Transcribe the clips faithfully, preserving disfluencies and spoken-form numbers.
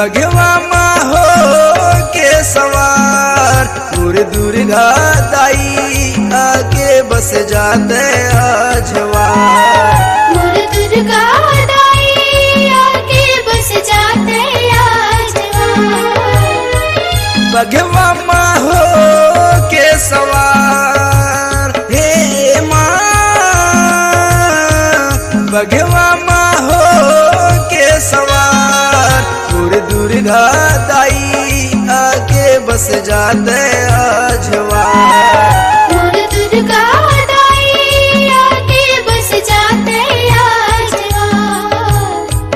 बघवा माँ हो के सवार पूरे दुर्गा दाई आके बस जाते आजवार। मोर दुर्गा दाई आके बस जाते आजवार। बघवा माँ हो के सवार हे माँ, बघवा माँ हो के सवार पूरे दुर्गा दाई आके बस जाते आजवार। मोर दुर्गा दाई आके बस जाते आजवार।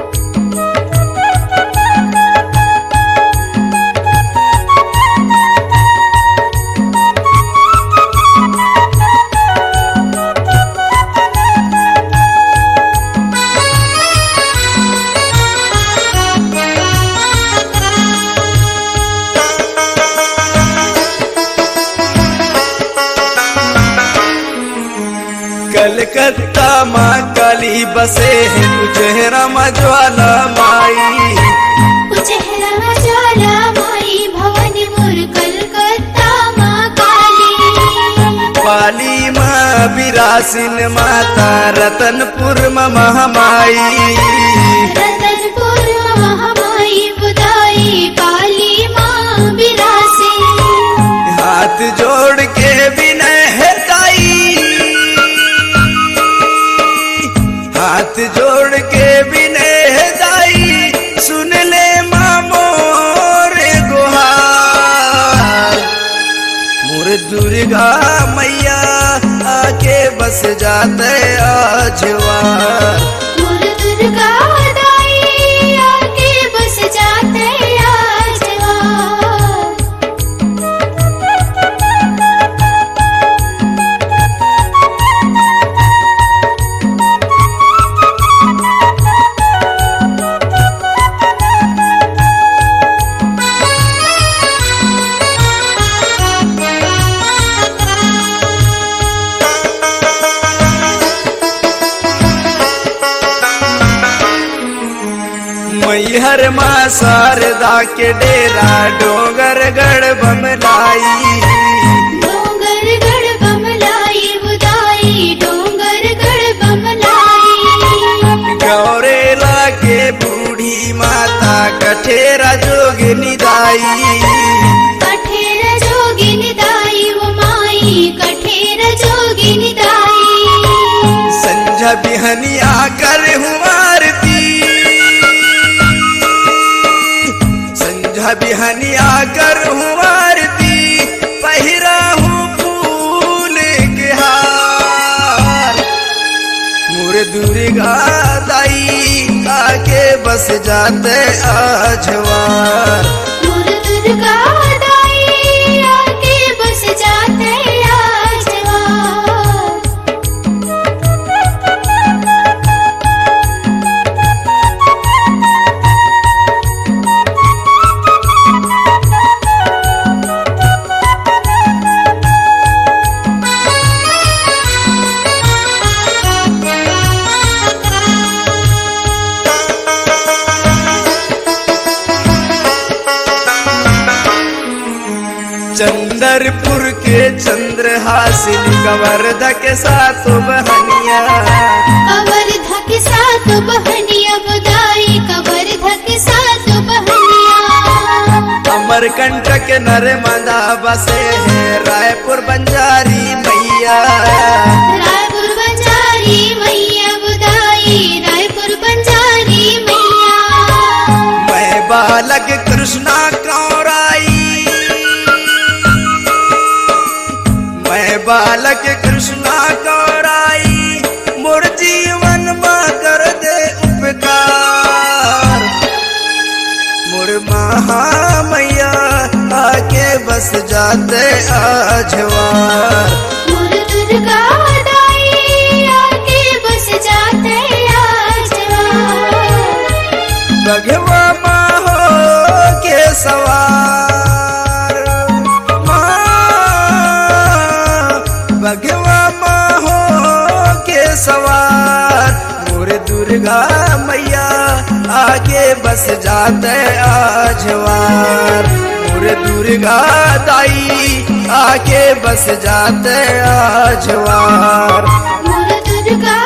कलकत्ता माँ काली बसे है कुचेहरा माँ ज्वाला माई। कुचेहरा ज्वाला माई भवन मोर कलकत्ता माँ काली। पाली माँ बिरासिन माता रतनपुर माँ महामाई। रतनपुर महामाई बुदाई पाली माँ बिरासिन। हाथ जोड़ के विनय है दाई, हाथ जोड़ के विनय है दाई सुन ले माँ मोर गुहार। मोर दुर्गा मैया आके बस जाते आजवार। मोर दुर्गा दाई आके बस जाते आजवार। मैहर माँ शारदा के डेरा डोंगर गढ़ बमलाई। डोंगर गढ़ बमलाई बुदाई डोंगर गढ़ बमलाई। गौरेला के बूढ़ी माता कठेरा जोगिनी दाई। कठेर जोगिनी दाई वो माई कठेर जोगिनी दाई। संझा बिहनिया कर हूँ आरती, संझा बिहनिया कर हूँ आरती पहिरा हूँ फूल के हार। मोर दुर्गा दाई आके बस जाते आजवार। मोर दुर्गा दाई आके बस जाते आजवार। चंदरपुर के चंद्र हासिल कवर्धा के साथ बहनिया। कवर्धा के साथ बहनिया बुदाई कवर्धा के साथ बहनिया। अमरकंटक नर्मदा बसे है रायपुर बंजारी मैया। रायपुर बंजारी मैया बुदाई रायपुर बंजारी मैया। मैं बालक कृष्णा कौराई, मैं बालक कृष्णा कौराई मोर जीवन माँ कर दे उपकार। मोर महामैया आके बस जाते आजवार। मोर दुर्गा दाई आके बस जाते आजवार। बघवा माँ हो के सवार माँ, बघवा माँ हो के सवार मोर दुर्गा मैया आके बस जाते आजवार मोर दुर्गा दाई आके बस जाते आजवार मोर दुर्गा